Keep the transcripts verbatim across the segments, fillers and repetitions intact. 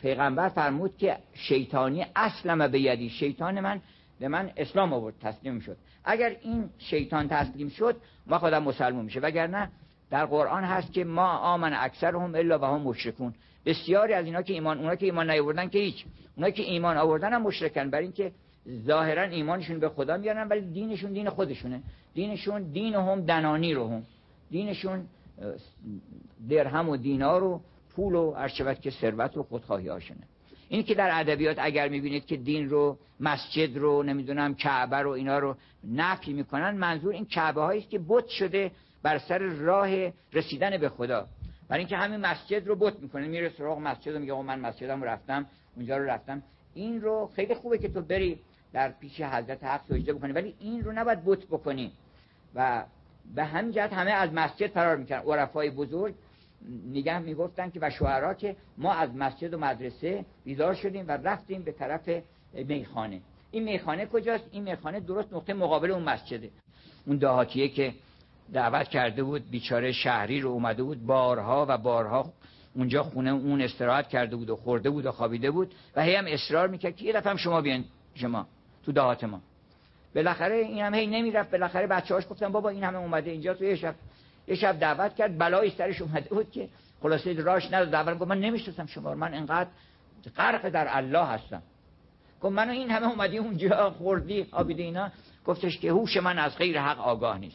پیغمبر فرمود که شیطانی اسلم به یدی، شیطان من به من اسلام آورد، تسلیم شد. اگر این شیطان تسلیم شد ما خودم مسلمان میشه، وگرنه در قرآن هست که ما آمن اکثرهم الا و هم مشرکون، بسیاری از اینا که ایمان، اونا که ایمان نیاوردن که هیچ، اونا که ایمان آوردن هم مشرکن، برای اینکه ظاهرا ایمانشون به خدا میارن ولی دینشون دین خودشونه، دینشون دینهم دنانیرهم، دینشون درهم و دینار و پول و ارشبت که ثروت و خودخواهی هاشونه. این که در ادبیات اگر میبینید که دین رو، مسجد رو، نمیدونم کعبه رو، اینا رو نفی میکنن، منظور این کعبه هایی است که بت شده بر سر راه رسیدن به خدا. برای اینکه همین مسجد رو بت میکنه، میره سراغ مسجد و میگه من مسجدم رفتم، اونجا رو رفتم. این رو خیلی خوبه که تو بری در پیش حضرت حق سجده بکنی، ولی این رو نباید بت بکنی. و به همین جهت همه از مسجد فرار میکنن. عرفای بزرگ نگه میگفتن که و شعرا که ما از مسجد و مدرسه بیدار شدیم و رفتیم به طرف میخانه. این میخانه کجاست؟ این میخانه درست نقطه مقابل اون مسجده. اون دهاتیه که دعوت کرده بود بیچاره شهری رو، اومده بود بارها و بارها اونجا خونه اون استراحت کرده بود و خورده بود و خوابیده بود و هی هم اصرار میکرد که یه دفعه هم شما بیان شما تو دهات ما. بالاخره این هم هی نمیرفت. بالاخره بچه‌هاش گفتن بابا این همه اومده اینجا، تو یه شب یه شب دعوت کرد، بلایی سرش اومده بود که خلاصه راش نداد. دعوت گفت من نمیشناسم شما، من انقدر غرق در الله هستم. گفت منو این همه اومدی اونجا خوردی خوابیدی اینا. گفتش که هوش من از غیر حق آگاه نیست.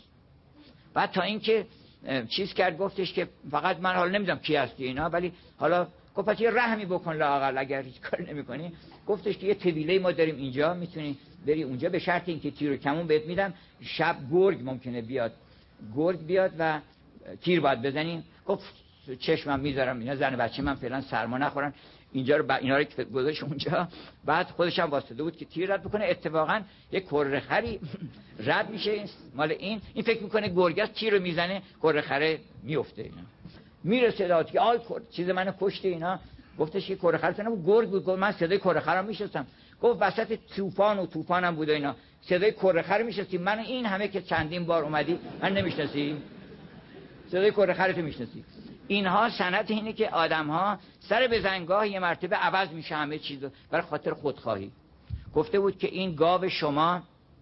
بعد تا اینکه چیز کرد گفتش که فقط من حالا نمیدونم کی هستی اینا، ولی حالا گفت پس یه رحمی بکن لااقل اگر هیچ کار نمی‌کنی. گفتش که یه طویله ما داریم اینجا، میتونی بری اونجا به شرط اینکه تیر و کمون بهت میدم، شب گرگ ممکنه بیاد، گرگ بیاد و تیر باید بزنیم. گفت چشمم میذارم اینا زن بچه من فعلا سرما نخورن اینجا رو ب... اینا رو گذاشت اونجا. بعد خودش هم واسطه بود که تیر رد بکنه. اتفاقا یک کره خری رد میشه مال این این فکر میکنه گرگ است، تیر رو میزنه کره خره میفته. اینا میره صدات که آی چیز منو کشته اینا. گفتش که کره خر نه گرگ بود. گفت من صدای کره خرم میشستم. گفت وسط طوفان و طوفانم بود اینا صدای کره خر میشستی. من این همه که چندین بار اومدی من نمیشناسی؟ صدای کره خرتو میشناسی؟ اینها سنت اینه که آدم‌ها سر به زنگاه یه مرتبه عوض میشه همه چیزو برای خاطر خودخواهی. گفته بود که این گاو شما،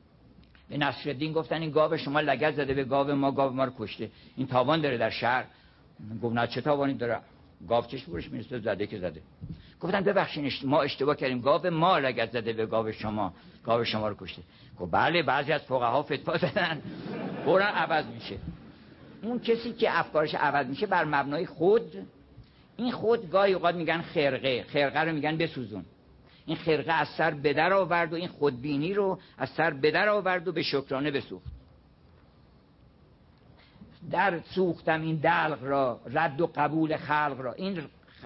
به نصرالدین گفتن این گاو شما لگد زده به گاو ما، گاو ما رو کشته، این تاوان داره در شهر. گفت نه چه تاوانی داره، گاو چش برش میرسه زده که زده. گفتن ببخشید ما اشتباه کردیم، گاو ما لگد زده به گاو شما، گاو شما رو کشته. گفت بله بعضی از فقها فتوا دادن فوراً عوض میشه. اون کسی که افکارش عوض میشه بر مبنای خود، این خود گاهی اوقات میگن خرقه، خرقه رو میگن بسوزون. این خرقه از سر به در آورد و این خودبینی رو از سر به در آورد و به شکرانه بسوخت. در سوختم این دلق را، رد و قبول خلق را. این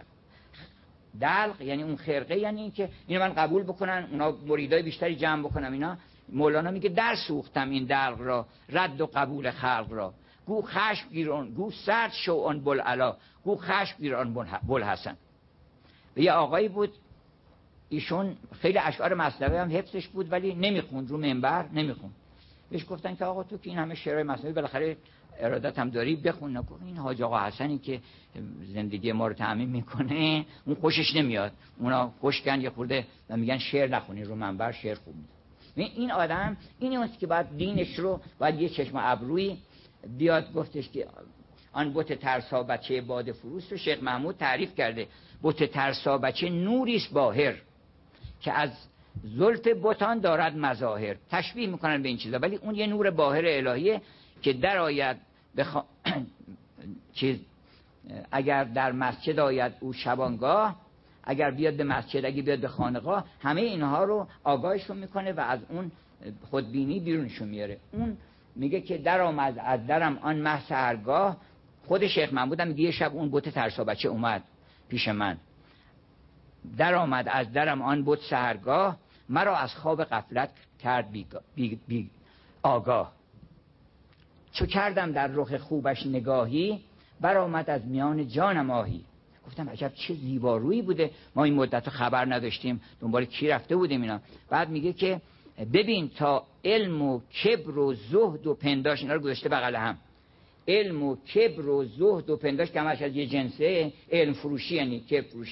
دلق یعنی اون خرقه، یعنی این که اینو من قبول بکنن، اونا مریدای بیشتری جمع بکنم اینا. مولانا میگه در سوختم این دلق را، رد و قبول خلق را. گو خشم گیران، گو سرد شو آن بلعلا، گو خشم گیران بلحسن. و یه آقایی بود ایشون خیلی اشعار مثنوی هم حفظش بود ولی نمیخوند، رو منبر نمیخوند. بهش گفتن که آقا تو که این همه شعرهای مثنوی بالاخره ارادت هم داری بخون. نکن این حاج آقا حسنی که زندگی ما رو تأمین میکنه اون خوشش نمیاد، اونا خوشگن یه خورده و میگن شعر نخونی رو منبر، شعر خوب نیست. این آدم اینی است که باید دینش رو باید یه چشم ابرویی بیاد. گفتش که آن بت ترسا بچه باد فروس رو شیخ محمود تعریف کرده. بت ترسا بچه نوریست باهر که از زلف بتان دارد مظاهر. تشبیه میکنن به این چیزا ولی اون یه نور باهر الهیه که در آید بخ... چیز اگر در مسجد آید او شبانگاه، اگر بیاد به مسجد، اگر بیاد به خانقاه، همه اینها رو آگاهشون میکنه و از اون خودبینی بیرونشون میاره. اون میگه که در آمد از درم آن مه سحرگاه. خود شیخ محمود هم میگه یه شب اون بت ترسا بچه اومد پیش من، در آمد از درم آن بت سحرگاه، مرا از خواب غفلت کرد بی, بی, بی آگاه. چو کردم در رخ خوبش نگاهی، برآمد از میان جانم آهی. گفتم عجب چه زیبارویی بوده، ما این مدت خبر نداشتیم، دنبال کی رفته بودیم اینا. بعد میگه که ببین تا علم و کبر و زهد و پنداش، اینا رو گذاشته بغل هم، علم و کبر و زهد و پنداش که همش از یه جنسه، علم فروشی یعنی کبر فروشی،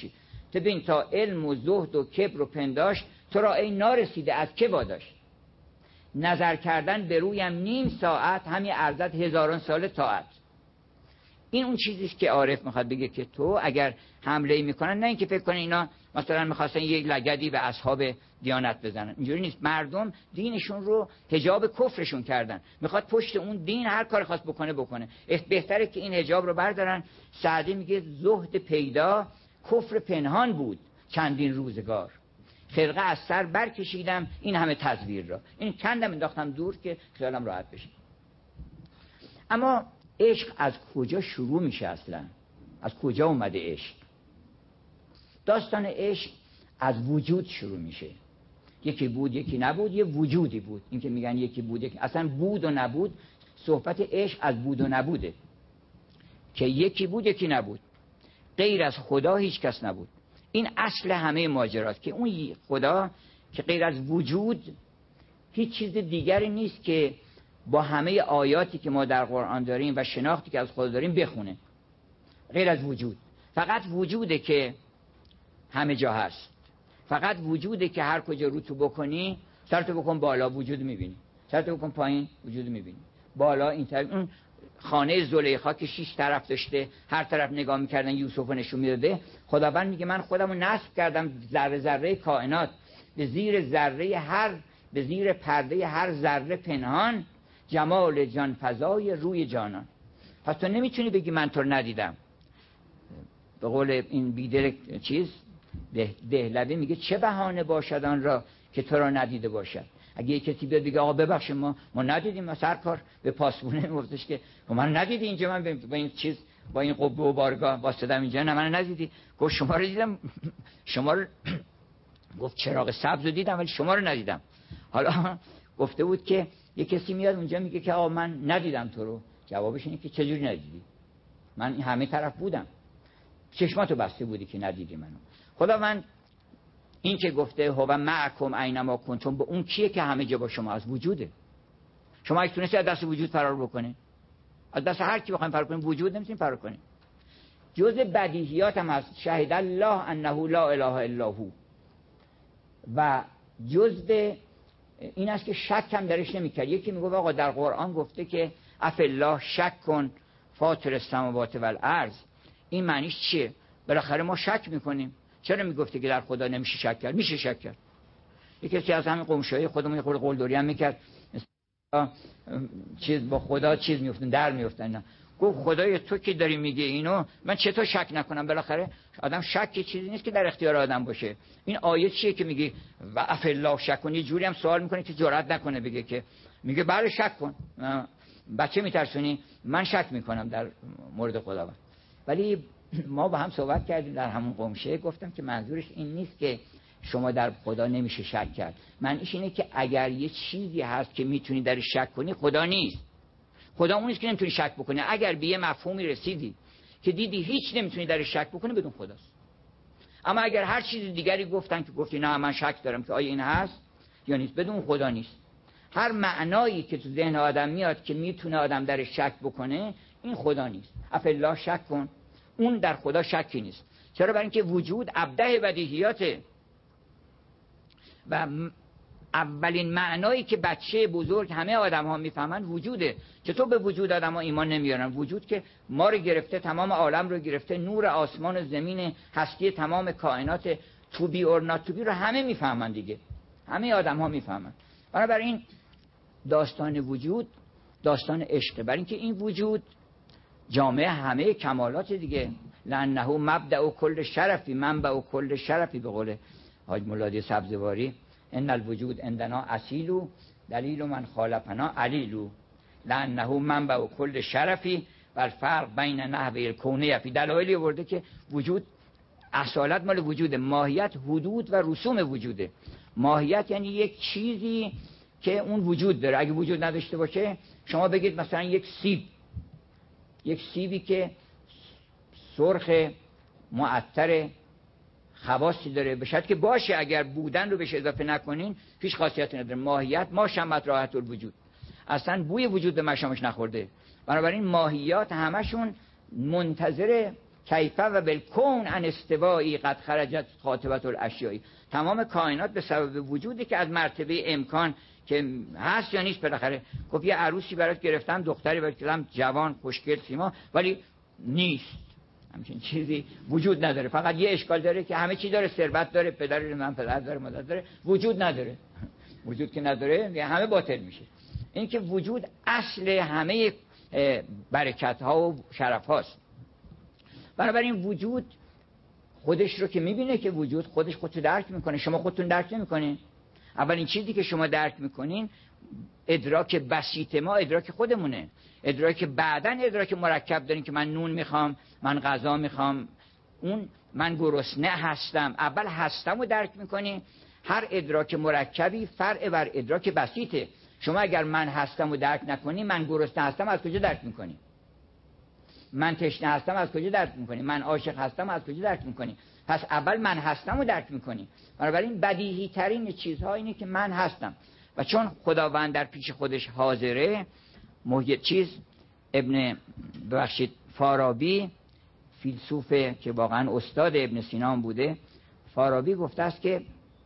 تو بین تا علم و زهد و کبر و پنداشت، تو را ای نارسیده از که واداشت. نظر کردن به رویم نیم ساعت، همی ارزد هزاران سال طاعت. این اون چیزیست که عارف میخواد بگه که تو اگر حمله میکنن، نه اینکه فکر کنن اینا مثلا میخواستن یک لگدی به اصحاب دیانت بزنن، اینجوری نیست. مردم دینشون رو حجاب کفرشون کردن، میخواد پشت اون دین هر کاری خواست بکنه بکنه. بهتره که این حجاب رو بردارن. سعدی میگه زهد پیدا کفر پنهان بود چندین روزگار، خرقه از سر برکشیدم این همه تزویر را. این کندم انداختم دور که خیالم راحت بشه. اما عشق از کجا شروع میشه اصلا؟ از کجا اومده عشق؟ داستان عشق از وجود شروع میشه. یکی بود یکی نبود، یه وجودی بود. این که میگن یکی بود یکی، اصلا بود و نبود، صحبت عشق از بود و نبوده، که یکی بود یکی نبود، غیر از خدا هیچ کس نبود. این اصل همه ماجراست، که اون خدا که غیر از وجود هیچ چیز دیگری نیست که با همه آیاتی که ما در قرآن داریم و شناختی که از خدا داریم بخونه. غیر از وجود، فقط وجوده که همه جا هست. فقط وجوده که هر کجا رو تو بکنی، سرتو بکن بالا وجود میبینی، سرتو بکن پایین وجود میبینی. بالا این طرف، اون خانه زلیخا که شش طرف داشته، هر طرف نگاه میکردن یوسف نشون میداده. خداوند میگه من خودمو نصب کردم ذره ذره کائنات، به زیر ذره هر به زیر پرده هر ذره پنهان، جمال جان فزای روی جانان. پس تو نمیتونی بگی من تو رو ندیدم. به قول این بیدر چیز ده دهلوی میگه چه بهانه باشد آن را که تو را ندیده باشد. اگه یک کسی بیاد بگه آقا ببخشید ما ما ندیدیم، ما سرکار به پاسبونه میگفتش که من ندیدی اینجا، من با این چیز با این قبه و بارگاه واسطم اینجا، نه من ندیدی. گفت شما رو دیدم، شما رو گفت چراغ سبز رو دیدم ولی شما رو ندیدم. حالا گفته بود که یه کسی میاد اونجا میگه که آقا من ندیدم تو رو، جوابش اینه که چجوری ندیدی؟ من همه طرف بودم، چشماتو بسته بودی که ندیدی منو. خداوند این که گفته هو معکم اینما کنتم، به اون کیه که همه جا با شما؟ از وجوده. شما اگه تونستی از دست وجود فرار بکنه، از دست هر کی بخوایم فرار کنیم، وجود نمیتونیم فرار کنیم. جز بدیهیات هم هست شهید الله انه لا اله الا هو، و جز این است که شک هم درش نمیکرد. یکی میگه آقا در قرآن گفته که اف الله شک کن فاطر السماوات و الارض، این معنیش چیه؟ بالاخره ما شک میکنیم. چرا میگفته که در خدا نمیشه شک کرد؟ میشه شک کرد. یکی کسی از همین قومشایی خودمون یه خورده قلدری هم میکرد، چیز با خدا چیز میافتن در میافتن. گفت خدای تو که داری میگه اینو، من چطور شک نکنم؟ بالاخره آدم شک چیزی نیست که در اختیار آدم باشه. این آیه چیه که میگه و اف الله شک کن؟ یه جوری هم سوال میکنه که جرئت نکنه بگه که میگه بله شک کن. بچه میترسونی؟ من شک میکنم در مورد خداوند. ولی ما با هم صحبت کردیم در همون قمشه، گفتم که منظورش این نیست که شما در خدا نمیشه شک کرد. معنیش اینه که اگر یه چیزی هست که میتونی در شک کنی، خدا نیست. خدا اون نیست که نمیتونی شک بکنی. اگر به یه مفهومی رسیدی که دیدی هیچ نمیتونی در شک بکنی، بدون خداست. اما اگر هر چیز دیگری گفتن که گفتی نه من شک دارم که آیا این هست یا نیست، بدون خدا نیست. هر معنایی که تو ذهن آدم میاد که میتونه آدم در شک بکنه، این خدا نیست. اف الله شک کن، اون در خدا شکی نیست. چرا؟ برای اینکه وجود ابدع بدیهیاته و اولین معنایی که بچه بزرگ همه آدم ها میفهمن وجوده. چطور به وجود آدم ها ایمان نمیارن؟ وجود که ما رو گرفته، تمام عالم رو گرفته، نور آسمان و زمین، هستی تمام کائنات، تو بی اور نات تو بی رو همه میفهمن دیگه، همه آدم ها میفهمن. بنابراین داستان وجود داستان عشقه، برای اینکه این وجود جامعه همه کمالات دیگه. لانه مبدأ کل شرفی منبع کل شرفی، به قول حاج مولادی سبزواری ان الوجود عندنا اصیل دلیل من خالفنا علیل، لانه منبع کل شرفی و الفرق بین نحو الکونیه. فی دلایلی آورده که وجود اصالت مال وجوده، ماهیت حدود و رسوم وجوده. ماهیت یعنی یک چیزی که اون وجود داره. اگه وجود نداشته باشه، شما بگید مثلا یک سیب، یک سیبی که سرخ معطر خواصی داره، بشد که باشه، اگر بودن رو بهش اضافه نکنین هیچ خاصیتی نداره. ماهیت ما شمت راحت الوجود، اصلا بوی وجود به مشامش نخورده. بنابراین ماهیات همشون منتظر کیف و بالکون عن استوایی قد خرجت خاطبت الاشیاء. تمام کائنات به سبب وجودی که از مرتبه امکان که هست یا نیست. بالاخره گفت یه عروسی برات گرفتم، دختری برات گرفتم، جوان خوشگل سیما، ولی نیست، همچین چیزی وجود نداره. فقط یه اشکال داره که همه چی داره، ثروت داره، پدر من پدر داره، مادر داره، وجود نداره. وجود که نداره همه باطل میشه. این که وجود اصل همه برکت ها و شرف هاست. بنابراین وجود خودش رو که میبینه که وجود خودش خودشو درک میکنه، شما خودتون درک نمیکنین. اولین چیزی که شما درک میکنین ادراک بسیط ما ادراک خودمونه. ادراک بعدن ادراک مرکب دارین که من نون میخوام، من غذا میخوام، اون من گرسنه هستم. اول هستم رو درک میکنی. هر ادراک مرکبی فرع بر ادراک بسیطه. شما اگر من هستم رو درک نکنی، من گرسنه هستم از کجا درک میکنی؟ من تشنه هستم از کجا درک میکنی؟ من عاشق هستم از کجا درک میکنی؟ پس اول من هستم رو درک میکنی. بنابراین بدیهی ترین چیزها اینه که من هستم. و چون خداوند در پیش خودش حاضره، محیط چیز ابن ببخشید فارابی فیلسوف که واقعا استاد ابن سینا بوده، فارابی گفته است که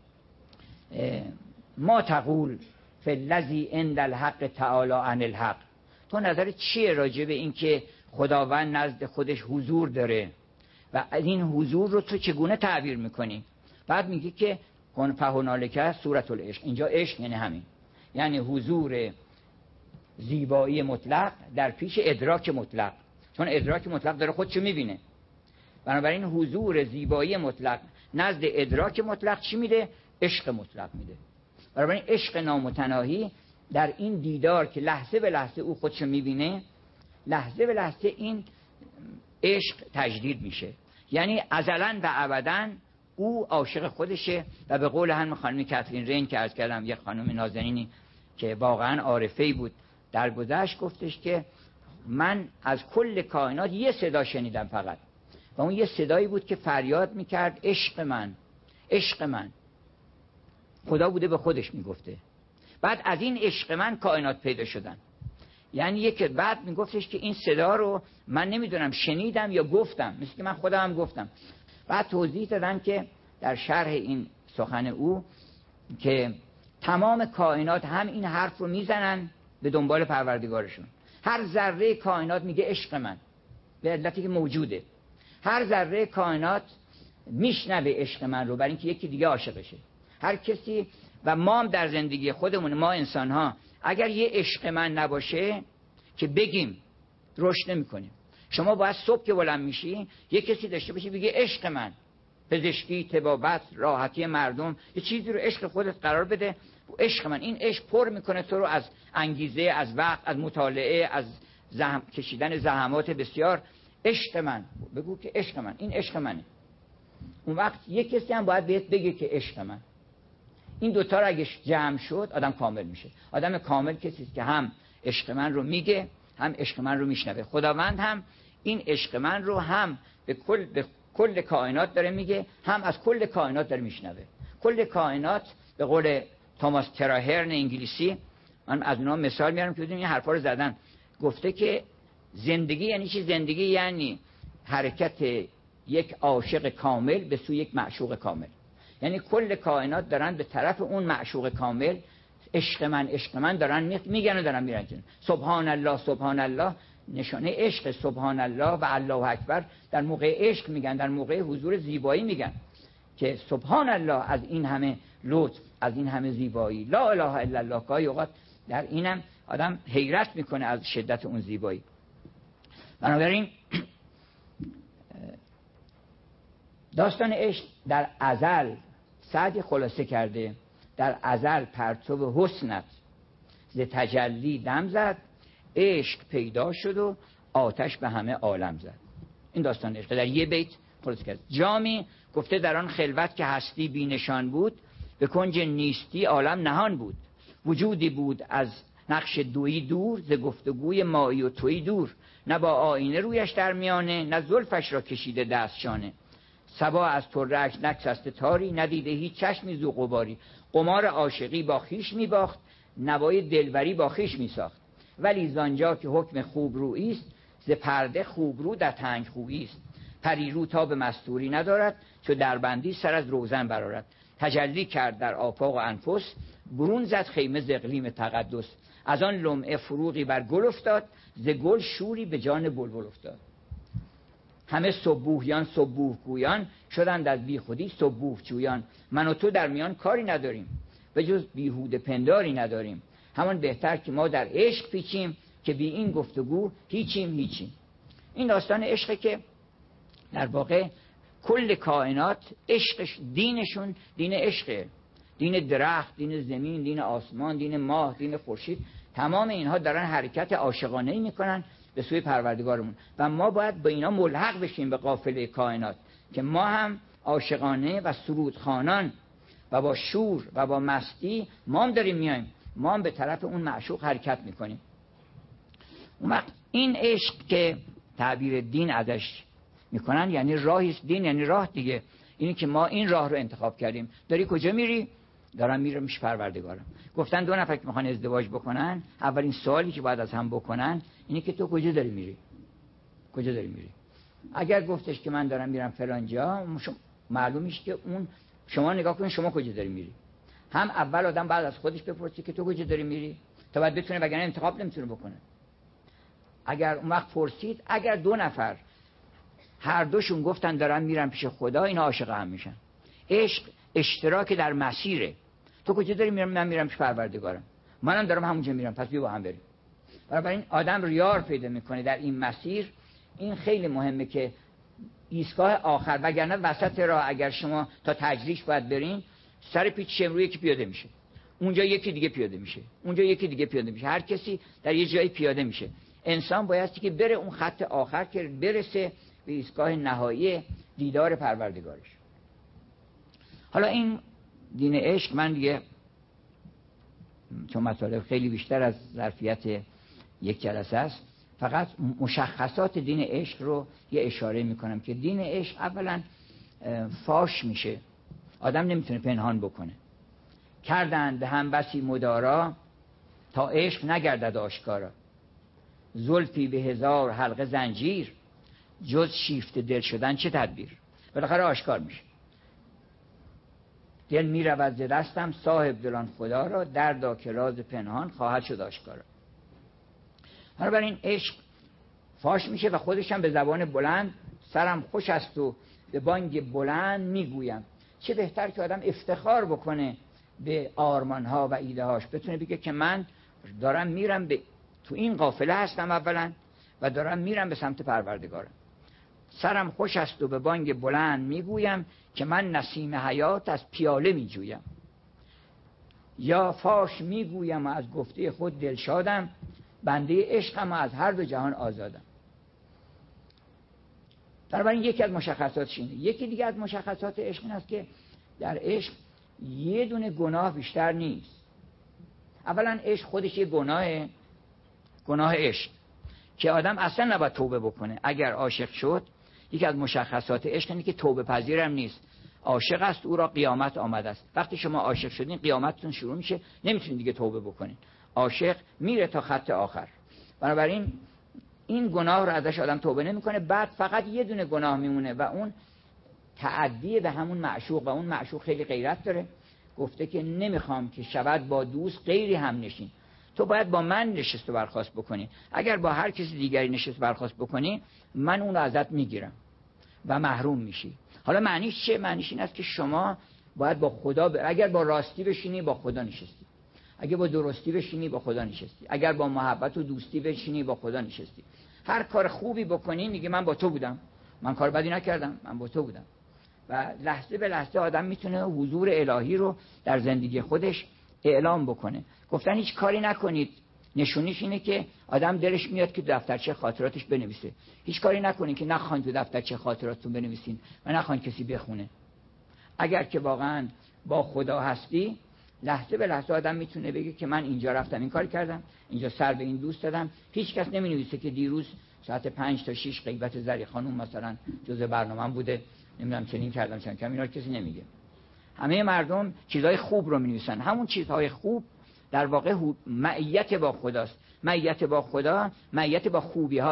ما تقول فی الذی عند الحق تعالی عن الحق. تو نظرت چیه راجع به این که خداوند نزد خودش حضور داره و از این حضور رو تو چگونه تعبیر میکنی؟ بعد میگه که کن فهنالک صورت العشق. اینجا عشق یعنی همین، یعنی حضور زیبایی مطلق در پیش ادراک مطلق. چون ادراک مطلق داره خودشو میبینه، بنابراین حضور زیبایی مطلق نزد ادراک مطلق چی میده؟ عشق مطلق میده. بنابراین عشق نامتناهی در این دیدار که لحظه به لحظه او خودشو میبینه، لحظه به لحظه این عشق تجدید میشه. یعنی ازلاً و ابداً او عاشق خودشه. و به قول هم خانم کاترین رین که عرض کردم، یک خانم نازنینی که واقعا عارفه‌ای بود، در گذشت گفتش که من از کل کائنات یه صدا شنیدم فقط، و اون یه صدایی بود که فریاد میکرد عشق من، عشق من. خدا بوده به خودش میگفته. بعد از این عشق من کائنات پیدا شدن. یعنی یک بعد میگفتش که این صدا رو من نمیدونم شنیدم یا گفتم، مثل که من خودم هم گفتم. بعد توضیح دادن که در شرح این سخن او که تمام کائنات هم این حرف رو میزنن به دنبال پروردگارشون. هر ذره کائنات میگه عشق من، به علتی که موجوده. هر ذره کائنات میشنوه عشق من رو، برای اینکه یکی دیگه عاشقشه. هر کسی و ما هم در زندگی خودمون، ما انسان ها اگر یه عشق من نباشه که بگیم رشد نمی‌کنیم. شما باید صبح که بلند میشی یه کسی داشته باشی بگه عشق من، پزشکی، طبابت، راحتی مردم، یه چیزی رو عشق خودت قرار بده. عشق من، این عشق پر میکنه تو رو از انگیزه، از وقت، از مطالعه، از زحم کشیدن زحمات بسیار. عشق من، بگو که عشق من، این عشق منه. اون وقت یه کسی هم باید بهت بگه که عشق من. این دوتا رو اگه جمع شد آدم کامل میشه. آدم کامل کسی است که هم عشق من رو میگه، هم عشق من رو میشنوه. خداوند هم این عشق من رو هم به کل به کل کائنات داره میگه، هم از کل کائنات داره میشنوه. کل کائنات به قول توماس تراهرن انگلیسی، من از اونها مثال میارم که بدونید این حرفا رو زدن. گفته که زندگی یعنی چی؟ زندگی یعنی حرکت یک عاشق کامل به سوی یک معشوق کامل. یعنی کل کائنات دارن به طرف اون معشوق کامل عشق من، عشق من دارن میگن و دارن میرن. سبحان الله، سبحان الله نشانه عشق. سبحان الله و الله اکبر در موقع عشق میگن، در موقع حضور زیبایی میگن که سبحان الله از این همه لطف، از این همه زیبایی. لا اله الا الله. گاهی اوقات در اینم آدم حیرت میکنه از شدت اون زیبایی. بنابراین داستان عشق در ازل سعدی خلاصه کرده، در ازل پرتو حسنت ز تجلی دم زد، عشق پیدا شد و آتش به همه عالم زد. این داستان عشق در یه بیت خلاصه کرد. جامی گفته در آن خلوت که هستی بی نشان بود، به کنج نیستی عالم نهان بود. وجودی بود از نقش دویی دور، ز گفتگوی مایی و تویی دور. نه با آینه رویش در میانه، نه زلفش را کشیده دست شانه. صبا از طره نکسست تاری، ندیده هیچ چشمی زو غباری. قمار عاشقی با خیش می باخت، نوای دلبری با خیش می ساخت. ولی زانجا که حکم خوب رویی است، ز پرده خوب رو در تنگ خویی است. پریرو تا به مستوری ندارد، چو دربندی سر از روزن برآرد. تجلی کرد در آفاق و انفس، برون زد خیمه ز اقلیم تقدس. از آن لمعه فروغی بر گل افتاد، ز گل شوری به جان بلبل افتاد. همه سبوحیان سبوح گویان، شدند از بی خودی سبوح جویان. من و تو در میان کاری نداریم، به جز بیهوده پنداری نداریم. همان بهتر که ما در عشق پیچیم، که بی این گفتگو هیچیم هیچیم. این داستان عشقه که در واقع کل کائنات عشقش، دینشون دین عشقه. دین درخت، دین زمین، دین آسمان، دین ماه، دین خورشید، تمام اینها دارن حرکت عاشقانه‌ای میکنن به سوی پروردگارمون و ما باید با اینا ملحق بشیم به قافله کائنات، که ما هم عاشقانه و سرودخوانان و با شور و با مستی ما هم داریم میایم، ما هم به طرف اون معشوق حرکت میکنیم. اون وقت این عشق که تعبیر دین ازش میکنن یعنی راهی، دین یعنی راه دیگه. اینی که ما این راه رو انتخاب کردیم. داری کجا میری؟ دارم میرم پیش پروردگارم. گفتن دو نفر که میخوان ازدواج بکنن، اولین سوالی که باید از هم بکنن اینه که تو کجا داری میری؟ کجا داری میری؟ اگر گفتش که من دارم میرم فلان جا، معلوم میشه که اون، شما نگاه کن شما کجا داری میری. هم اول آدم بعد از خودش بپرسه که تو کجا داری میری تا بعد بتونه، وگرنه انتخاب نمیتونه بکنه. اگر اون وقت پرسید، اگر دو نفر هر دوشون گفتن دارن میرن پیش خدا، اینا عاشق هم میشن. عشق اشتراک در مسیره. تو کجا داری میرم؟ من میرم پیش پروردگارم. منم دارم همونجا میرم، پس بیا با هم بریم. بنابراین آدم ریار پیدا میکنه در این مسیر. این خیلی مهمه که ایستگاه آخر، وگرنه وسط راه اگر شما تا تجریش باید برین، سر پیچ شمرویی که پیاده میشه، اونجا یکی دیگه پیاده میشه، اونجا یکی دیگه پیاده میشه، هر کسی در یه جایی پیاده میشه. انسان بایستی که بره اون خط آخر که برسه به ایستگاه نهایی دیدار پروردگارش. حالا این دین عشق، من دیگه چون مطالب خیلی بیشتر از ظرفیت یک جلسه است، فقط مشخصات دین عشق رو یه اشاره میکنم که دین عشق اولا فاش میشه، آدم نمیتونه پنهان بکنه. کردند به هم بسی مدارا، تا عشق نگردد آشکارا. زلفی به هزار حلقه زنجیر، جز شیفته دل شدن چه تدبیر. بالاخره آشکار میشه. دل میرود ز دستم، صاحب دلان خدا را. دردا که راز پنهان خواهد شد آشکارا. بنابراین عشق فاش میشه و خودش هم به زبان بلند، سرم خوش است و به بانگ بلند میگویم. چه بهتر که آدم افتخار بکنه به آرمانها و ایده هاش، بتونه بگه که من دارم میرم به تو این قافله هستم اولا و دارم میرم به سمت پروردگارم. سرم خوش است و به بانگ بلند میگویم، که من نسیم حیات از پیاله میجویم. یا فاش میگویم و از گفته خود دلشادم، بنده عشقم و از هر دو جهان آزادم. بنابراین یکی از مشخصاتش اینه. یکی دیگه از مشخصات عشق این است که در عشق یه دونه گناه بیشتر نیست. اولا عشق خودش یه گناه، گناه عشق که آدم اصلا نباید توبه بکنه. اگر عاشق شد، یکی از مشخصات عشق اینه که توبه پذیرم نیست. عاشق است او را قیامت آمده است. وقتی شما عاشق شدین قیامتتون شروع میشه، نمیتونید دیگه توبه بکنین. عاشق میره تا خط آخر. بنابراین این گناه رو ازش آدم توبه نمیکنه. بعد فقط یه دونه گناه میمونه و اون تعدی به همون معشوق، و اون معشوق خیلی غیرت داره. گفته که نمیخوام که شود با دوست غیری هم نشین. تو باید با من نشست و برخاست بکنی. اگر با هر کسی دیگری نشست و برخاست بکنی، من اون رو ازت میگیرم و محروم میشی. حالا معنیش چه؟ معنیش این است که شما باید با خدا ب... اگر با راستی بشینی با خدا نشستی، اگر با درستی بشینی با خدا نشستی، اگر با محبت و دوستی بشینی با خدا نشستی. هر کار خوبی بکنی میگه من با تو بودم، من کار بدی نکردم، من با تو بودم. و لحظه به لحظه آدم میتونه حضور الهی رو در زندگی خودش اعلام بکنه. گفتن هیچ کاری نکنید، نشونیش اینه که آدم دلش میاد که دفترچه خاطراتش بنویسه. هیچ کاری نکنید که نخواین تو دفترچه خاطراتتون بنویسین و نخواین کسی بخونه. اگر که واقعا با خدا هستی، لحظه به لحظه آدم میتونه بگه که من اینجا رفتم این کار کردم، اینجا سر به این دوست دادم. هیچ کس نمینویسه که دیروز ساعت پنج تا شش غیبت زری خانم مثلا جزء برنامه‌ام بوده، نمیدونم چنین کردم چنین کردم. اینا کسی نمیگه. همه مردم چیزهای خوب رو می‌نویسن. همون چیزهای خوب در واقع معیت با خداست. معیت با خدا، معیت با خوبی هاست.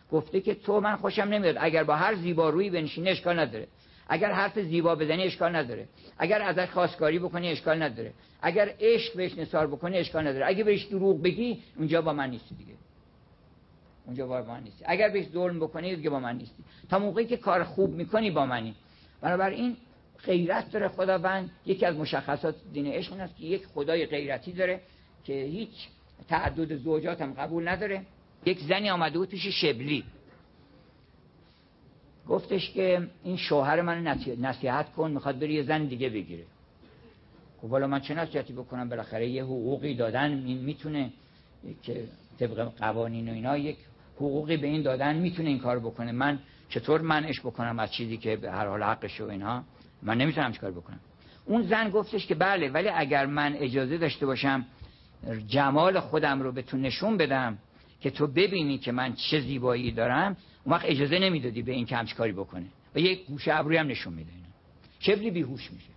گفته که تو من خوشم نمیاد، اگر با هر زیبارویی بنشینی اشکال نداره، اگر حرف زیبا بزنی اشکال نداره، اگر ازش خواستگاری بکنی اشکال نداره، اگر عشق بهش نثار بکنی اشکال نداره، اگه بهش دروغ بگی اونجا با من نیستی دیگه، اونجا با من نیستی، اگر بهش ظلم بکنی دیگه با من نیستی، تا موقعی که کار خوب میکنی با منی. بنابراین غیرت داره خداوند. یکی از مشخصات دین عشق این است که یک خدای غیرتی داره که هیچ تعدد زوجات هم قبول نداره. یک زنی آمده بود پیش شبلی، گفتش که این شوهر من نصیحت کن، میخواد بره یه زن دیگه بگیره. خب والا من چه نصیحتی بکنم؟ بالاخره یه حقوقی دادن میتونه که طبق قوانین و اینا یک حقوقی به این دادن میتونه این کار بکنه، من چطور منعش بکنم از چیزی که به هر حال حقشه و اینها؟ من نمیتونم چیکار بکنم. اون زن گفتش که بله، ولی اگر من اجازه داشته باشم جمال خودم رو به تو نشون بدم که تو ببینی که من چه زیبایی دارم، اون وقت اجازه نمیدادی به این که همچین کاری بکنه و یک گوشه ابروی هم نشون میده. شبلی بیهوش میشه.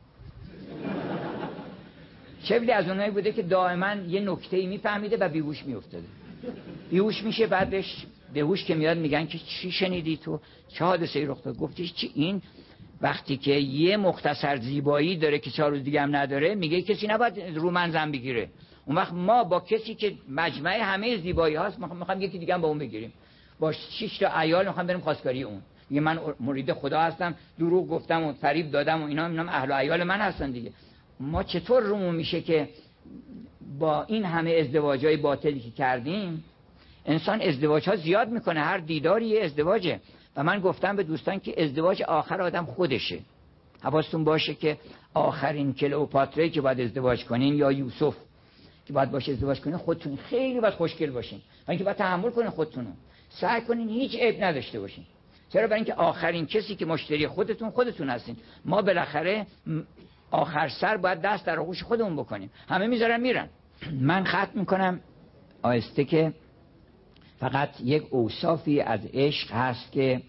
شبلی از اونایی بوده که دائما یه نکته‌ای میفهمیده و بیهوش میافتاده. بیهوش میشه، بعدش بیهوش که میاد میگن که چی شنیدی تو؟ چه حادثه‌ای رخ داد؟ گفتش چی؟ این وقتی که یه مختصر زیبایی داره که چهار روز دیگه هم نداره، میگه کسی نباید رو من زن بگیره. اون وقت ما با کسی که مجمع همه زیبایی هاست میخوام یکی دیگه هم با اون بگیریم، با شش تا عیال میخوام بریم خواستگاری اون. میگه من مرید خدا هستم، دروغ گفتم و فریب دادم و اینا، اینا اهل و عیال من هستن دیگه. ما چطور رومون میشه که با این همه ازدواجای باطلی که کردیم، انسان ازدواج ها زیاد میکنه، هر دیداری یه ازدواجه. و من گفتم به دوستان که ازدواج آخر آدم خودشه. حواستون باشه که آخرین کلئوپاترایی که باید ازدواج کنین یا یوسف که باید باشه ازدواج کنین، خودتون خیلی باید خوشگل باشین و اینکه باید تحمل کنین خودتونو، سعی کنین هیچ عیب نداشته باشین. چرا؟ برای اینکه آخرین کسی که مشتری خودتون خودتون هستین. ما بالاخره آخر سر باید دست در آغوش خودمون بکنیم. همه میذارن میرن. من ختم میکنم آهسته که فقط یک اوصافی از عشق هست که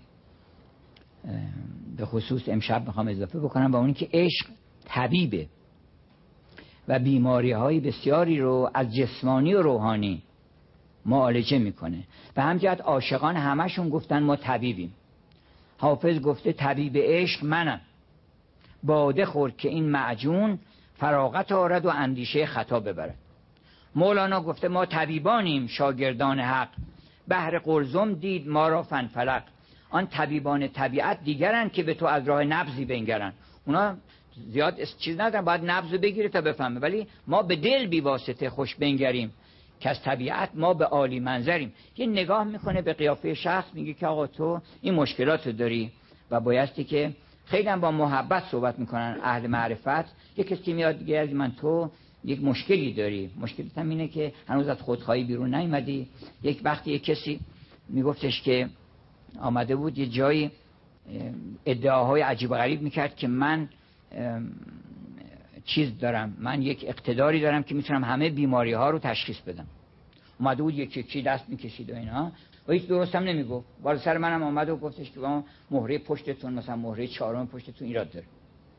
به خصوص امشب میخوام اضافه بکنم، و اون که عشق طبیبه و بیماری های بسیاری رو از جسمانی و روحانی معالجه میکنه. و همجهت عاشقان همشون گفتن ما طبیبیم. حافظ گفته طبیب عشق منم، باده خورد که این معجون فراغت آرد و اندیشه خطا ببرد. مولانا گفته ما طبیبانیم شاگردان حق، بحر قلزم دید ما را فنفلق. آن طبیبان طبیعت دیگرن که به تو از راه نبضی بنگرن. اونا زیاد چیز ندارن، باید نبض بگیره تا بفهمه، ولی ما به دل بی واسطه خوش بنگریم که از طبیعت ما به عالی منظریم. یه نگاه میکنه به قیافه شخص، میگه که آقا تو این مشکلات داری و بایستی که خیلی هم با محبت صحبت میکنن اهل معرفت. یک کسی میاد دیگه از من تو یک مشکلی داری، مشکلت هم اینه که هنوز از خودخواهی بیرون نیومدی. یک وقتی یک کسی میگفتش که آمده بود یه جایی ادعاهای عجیب و غریب میکرد که من چیز دارم، من یک اقتداری دارم که میتونم همه بیماری ها رو تشخیص بدم. اومده بود یکی یکی دست میکشید و اینا و هیچ درست هم نمیگفت. بالا سر منم آمد و گفتش که با مهره پشتتون مثلا مهره چهارم پشتتون ایراد داره.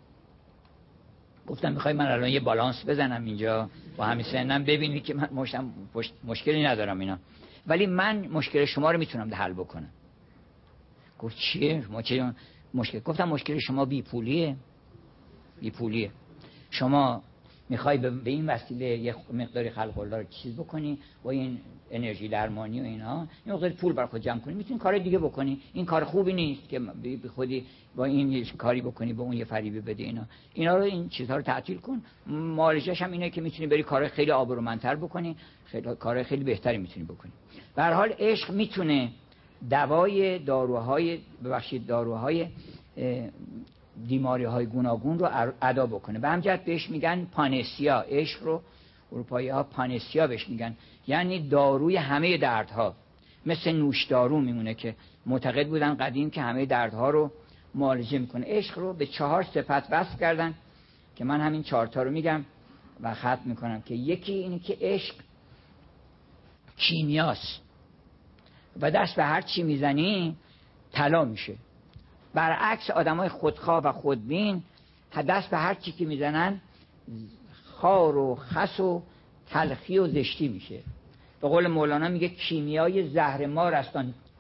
گفتم میخوای من الان یه بالانس بزنم اینجا با همین سنم ببینی که من مشتم پشت مشکلی ندارم اینا، ولی من مشکل شما رو میتونم حل بکنم. گفت چیه؟ ما چه مشکل؟ گفتم مشکل شما بی پولیه. بی پولیه. شما میخوای به این وسیله یه مقداری خلق الله رو چیز بکنی با این انرژی درمانی و اینا، این مقدار پول بر خود جمع کنی، میتونی کار دیگه بکنی. این کار خوبی نیست که به خودی با این یه کاری بکنی با اون یه فریبی بده. اینا اینا رو این چیزها رو تعطیل کن. معالجه‌اش هم اینه که میتونی بری کار خیلی آبرومندتر بکنی، خیلی کار خیلی بهتری میتونی بکنی. به هر حال عشق میتونه دوای داروهای ببخشید داروهای بیماری های گوناگون رو ادا بکنه. به همجهت بهش میگن پانسیا. عشق رو اروپایی ها پانسیا بهش میگن، یعنی داروی همه دردها. مثل نوشدارو میمونه که معتقد بودن قدیم که همه دردها رو معالجه میکنه. عشق رو به چهار صفت وصف کردن که من همین چهار تا رو میگم و ختم میکنم. که یکی اینه که عشق کیمیاست و دست به هر چی میزنی طلا میشه. برعکس آدمای خودخواه و خودبین دست به هر چی که میزنن خار و خس و تلخی و زشتی میشه. به قول مولانا میگه کیمیای زهر مار است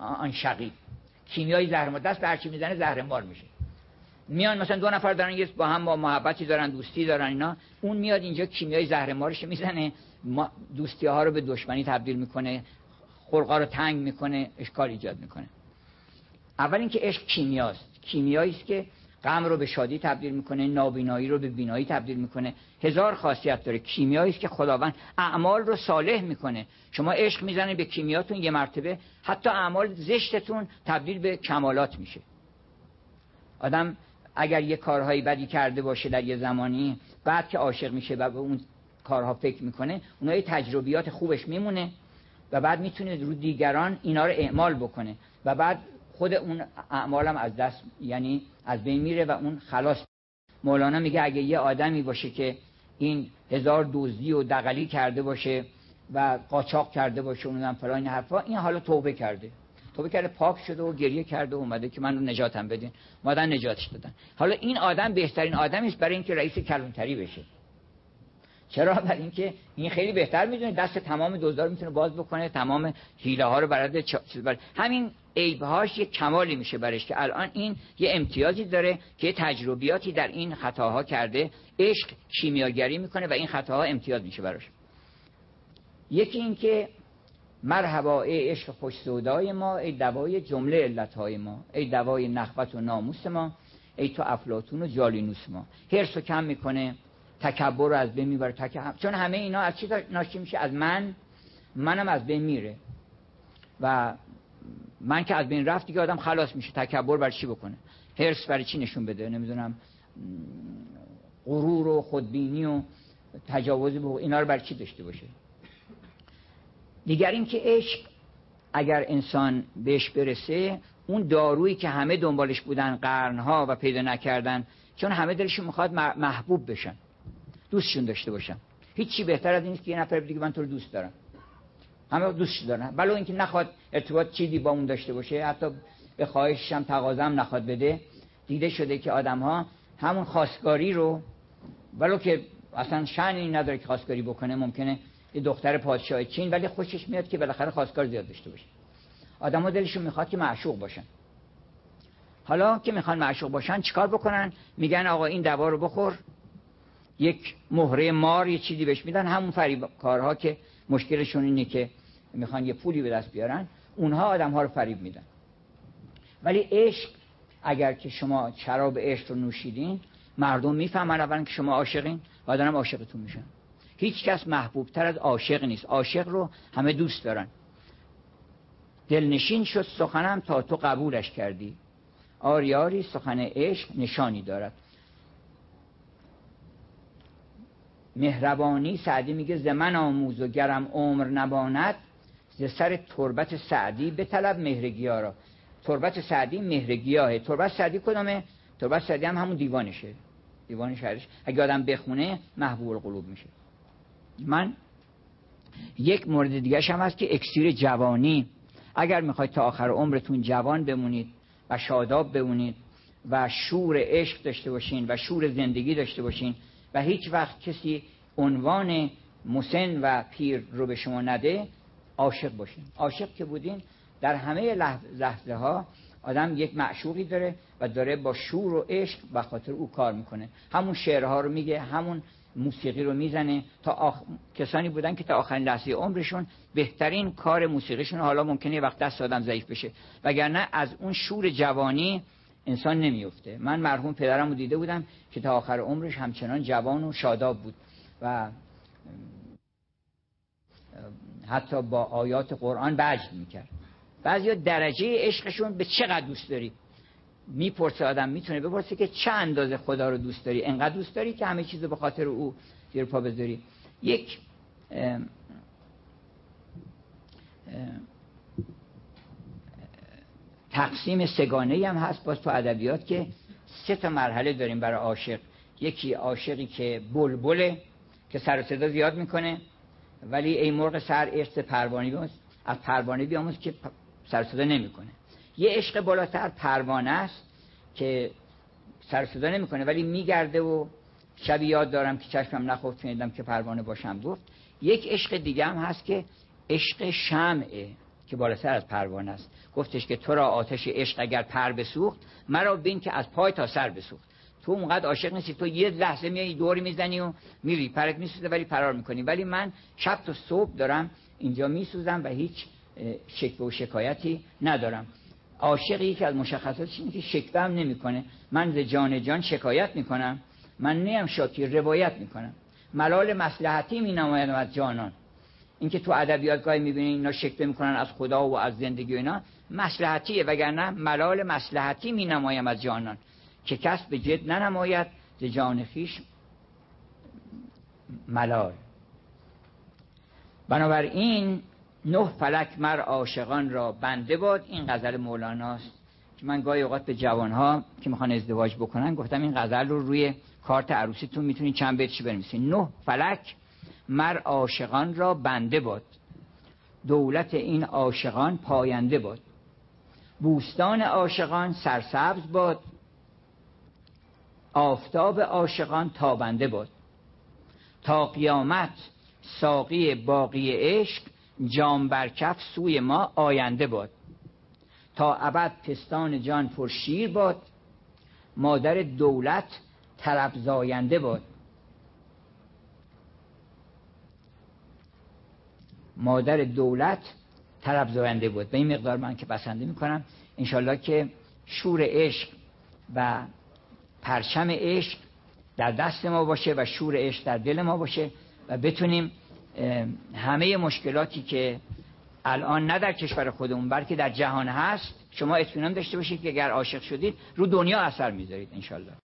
آن شقی. کیمیای زهرمار، دست به هر چی میزنه زهرمار میشه. میان مثلا دو نفر دارن یه با هم با محبتی دارن، دوستی دارن اینا، اون میاد اینجا کیمیای زهرمارش میزنه، دوستی ها رو به دشمنی تبدیل میکنه، خلقا رو تنگ میکنه، اشکال ایجاد میکنه. اول اینکه عشق کیمیاست. کیمیایی است که غم رو به شادی تبدیل میکنه، نابینایی رو به بینایی تبدیل میکنه، هزار خاصیت داره. کیمیایی است که خداوند اعمال رو صالح میکنه. شما عشق میزنید به کیمیاتون یه مرتبه حتی اعمال زشتتون تبدیل به کمالات میشه. آدم اگر یه کارهایی بدی کرده باشه در یه زمانی، بعد که عاشق میشه و به اون کارها فکر میکنه، اونها یه تجربیات خوبش میمونه و بعد میتونه رو دیگران اینا رو اعمال بکنه و بعد خود اون اعمالم از دست، یعنی از بین میره و اون خلاص. مولانا میگه اگه یه آدمی باشه که این هزار دزدی و دغلی کرده باشه و قاچاق کرده باشه اونم فلان این حرفا، این حالا توبه کرده، توبه کرده، پاک شده و گریه کرده و اومده که من رو نجاتم بدین، اومدن نجاتش دادن. حالا این آدم بهترین آدمی است برای اینکه رئیس کلانتری بشه. چرا؟ برای اینکه این خیلی بهتر میدونه، دست تمام دزدا رو میتونه باز بکنه، تمام حیله ها رو برده چیز بر... همین عیبهاش یک کمالی میشه برش که الان این یه امتیازی داره که تجربیاتی در این خطاها کرده. عشق کیمیاگری میکنه و این خطاها امتیاز میشه براش. یکی این که مرحبا ای عشق خوش سودای ما، ای دوای جمله علتهای ما، ای دوای نخوت و ناموس ما، ای تو افلاطون و جالینوس ما. حرص رو کم میکنه، تکبر رو از بین میبره. تکبر چون همه اینا از چی ناشی میشه؟ از من. منم از بین میره و من که از بین رفت دیگه آدم خلاص میشه. تکبر برای چی بکنه؟ حرص برای چی نشون بده؟ نمیدونم غرور و خودبینی و تجاوز به اینا رو برای چی داشته باشه؟ دیگر این که عشق اگر انسان بهش برسه، اون دارویی که همه دنبالش بودن قرنها و پیدا نکردن، چون همه دلشون میخواد محبوب بشن، دوستشون داشته باشن. هیچی بهتر از این نیست که یه نفر بگه من تو رو دوست دارم. همه دوستش دارن، ولو اینکه نخواد ارتباط چیزی با اون داشته باشه، حتی به خواهشش هم تقاضا هم نخواد بده. دیده شده که آدم‌ها همون خواستگاری رو، ولو که اصلا شأنی نداره که خواستگاری بکنه، ممکنه یه دختر پادشاه چین ولی خوشش میاد که بالاخره خواستگار زیاد داشته باشه. آدم‌ها دلشون میخواد که معشوق باشن. حالا که میخوان معشوق باشن چیکار بکنن؟ میگن آقا این دوا رو بخور، یک مهره مار یه چیزی بهش میدن. همون فریب کارها که مشکلشون اینه که میخوان یه پولی به دست بیارن، اونها آدم‌ها رو فریب میدن. ولی عشق، اگر که شما شراب عشق رو نوشیدین، مردم میفهمن اولا که شما عاشقین و آدم عاشقتون میشن. هیچ کس محبوب تر از عاشق نیست. عاشق رو همه دوست دارن. دلنشین شد سخنم تا تو قبولش کردی، آری آری سخن عشق نشانی دارد. مهربانی سعدی میگه ز من آموز و گرم عمر نباند، ز سر تربت سعدی به طلب مهرگیا را. تربت سعدی مهرگیاه. تربت سعدی کدامه؟ تربت سعدی هم همون دیوانشه، دیوان شعرش. اگه آدم بخونه محبوب القلوب میشه. من یک مورد دیگه هم هست که اکسیر جوانی. اگر میخواید تا آخر عمرتون جوان بمونید و شاداب بمونید و شور عشق داشته باشین و شور زندگی داشته باشین و هیچ وقت کسی عنوان مسن و پیر رو به شما نده، عاشق باشین. عاشق که بودین، در همه لحظه ها آدم یک معشوقی داره و داره با شور و عشق و خاطر او کار میکنه. همون شعرها رو میگه، همون موسیقی رو میزنه. تا آخ... کسانی بودن که تا آخرین لحظه عمرشون بهترین کار موسیقیشون، حالا ممکنه یه وقت دست آدم ضعیف بشه، وگرنه از اون شور جوانی انسان نمیفته. من مرحوم پدرم رو دیده بودم که تا آخر عمرش همچنان جوان و شاداب بود و حتی با آیات قرآن وجد میکرد. بعضیا درجه عشقشون به چقدر دوست داری میپرسه. آدم میتونه بپرسه که چه اندازه خدا رو دوست داری؟ انقدر دوست داری که همه چیز رو به خاطر او زیر پا بذاری. یک اه اه تقسیم سگانه‌ای هم هست باز تو ادبیات که سه تا مرحله داریم برای عاشق. یکی عاشقی که بلبله، که سر و صدا زیاد میکنه، ولی ای مرغ سر عشق پروانه بیاموز، از پروانه بیاموز که سر و صدا نمیکنه. یه عشق بالاتر پروانه است که سر و صدا نمیکنه ولی میگرده و شبی یاد دارم که چشمم نخفت شنیدم که پروانه باشم گفت. یک عشق دیگه هم هست که عشق شمعه که بالاتر از پروانه است. گفتش که تو را آتش عشق اگر پر بسوخت، مرا بین که از پای تا سر بسوخت. تو اونقدر عاشق نیستی، تو یه لحظه میای دوری میزنی و میری، پرت میسوزه ولی فرار میکنی، ولی من شب تا صبح دارم اینجا میسوزم و هیچ شکوه و شکایتی ندارم. عاشقی که از مشخصاتش اینه که شکوه هم نمیکنه. من ز جان جان شکایت میکنم، من نیم شاکی روایت میکنم. ملال مصلحتی مینمایم از جانان. اینکه تو ادبیات گاهی میبینین اینا شکوه میکنن از خدا و از زندگی و اینا، مصلحتیه، وگرنه ملال مصلحتی مینمایم از جانان که کس به جد ننماید ز جان خویش ملال. بنابراین نه فلک مر عاشقان را بنده باد. این غزل مولاناست که من گاهی اوقات به جوانها که میخوان ازدواج بکنن گفتم این غزل رو روی کارت عروسیتون میتونین چند بیتش بنویسین. نه فلک مر عاشقان را بنده باد، دولت این عاشقان پاینده باد. بوستان عاشقان سرسبز باد، آفتاب عاشقان تابنده باد. تا قیامت ساقی باقی عشق، جام بر کف سوی ما آینده باد. تا ابد پستان جان پر شیر باد، مادر دولت طرب زاینده باد. مادر دولت طرب زاینده بود. به این مقدار من که بسنده میکنم انشالله که شور عشق و پرچم عشق در دست ما باشه و شور عشق در دل ما باشه و بتونیم همه مشکلاتی که الان نه در کشور خودمون بلکه در جهان هست، شما اطمینان داشته باشید که اگر عاشق شدید رو دنیا اثر میذارید انشالله.